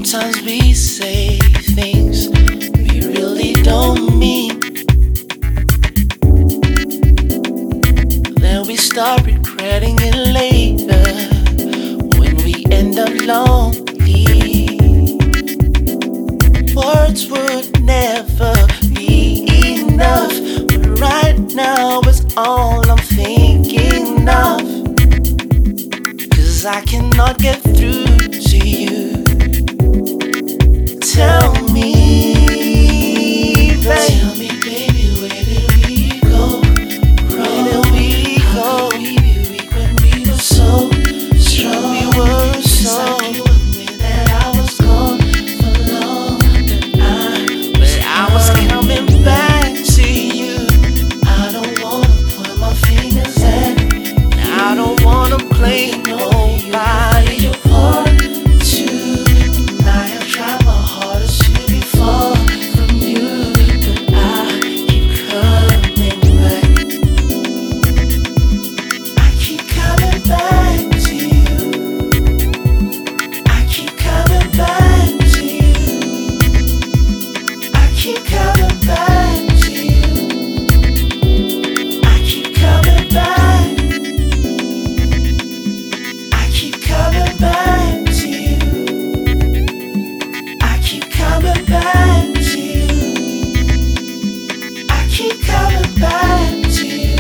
Sometimes we say things we really don't mean. Then we start regretting it later when we end up lonely. Words would never be enough, but right now is all I'm thinking of. 'Cause I cannot get through to you. Tell me, babe. Tell me, baby, where did we go wrong? Where did we go? How could we be weak when we were so strong? We were so. You admit that I was gone for long, but I was coming back to you. I don't wanna point my fingers at you. I don't wanna blame nobody. Your part too. And I have tried my hardest to be far from you, but I keep coming back. I keep coming back to you. I keep coming back to you. I keep coming back to you. I keep coming back. I keep coming back to you. I keep coming back to you. I keep coming back to you.